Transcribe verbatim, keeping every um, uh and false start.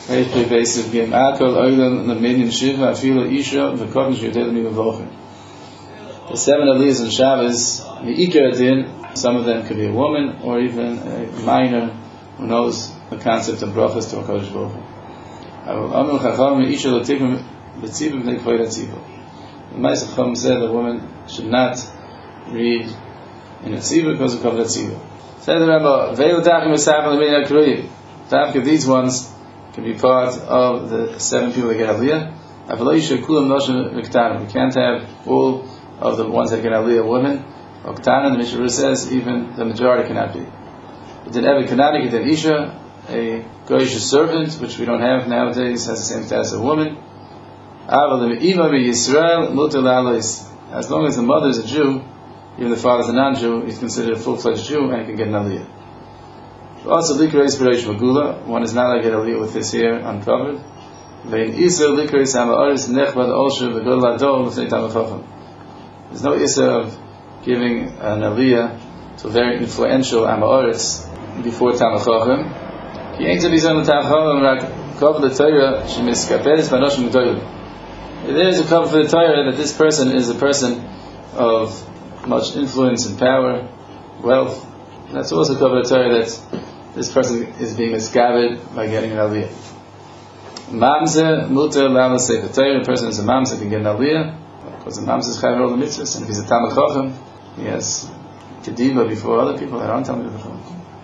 Reish Pri Beisiv Gim Akol Oilan Laminian Shiva Afila Isha V'Kodesh Yudel Mivavochen. The seven Aliyahs in Shabbos, the Ikar Din, some of them could be a woman or even a minor who knows the concept of brachas to HaKadosh Baruch Hu. Amil Chacham Isha Latifim B'Tzibim B'nei Kvoid HaTzibah. The Ma'aseh Chacham said the woman should not read in a tzibah because of Kavod HaTzibah. Said the Rebbe, Ve'il Dachim V'Sachim L'Min HaKruyim. Dafka, these ones can be part of the seven people that get Aliyah. Avaloi Shekulam Noshem V'Ktanim. We can't have all of the ones that get Aliyah women. Oktanan, the Mishnah says, even the majority cannot be. But then every Kanani get an Isha, a Goyish servant, which we don't have nowadays, has the same status as a woman. As long as the mother is a Jew, even the father is a non-Jew, he's considered a full-fledged Jew and he can get an Aliyah. Also, Likreis B'Reish Magula, one is not allowed to get Aliyah with his hair uncovered. Vein Isra Likreis Ha'ma'aris Nechbad Olshu V'Gol Adol L'fnei Talmid Chacham. There's no Isra of giving an Aliyah to a very influential Ha'ma'aris before Talmid Chacham. Ki ain't to be son of Talmid Chacham, rak Kavod L'Torah Shemiskaperes V'Anoshim G'dolim. There is a cover for the Torah that this person is a person of much influence and power, wealth. That's also covered the Torah that this person is being escaped by getting an Aliyah. Mamzeh muter lama sefer Torah. The person is a mamzeh can get an Aliyah because the mamzeh is chayav all the mitzvahs, and if he's a Talmid Chacham, he has kedima before other people that aren't Talmid Chacham.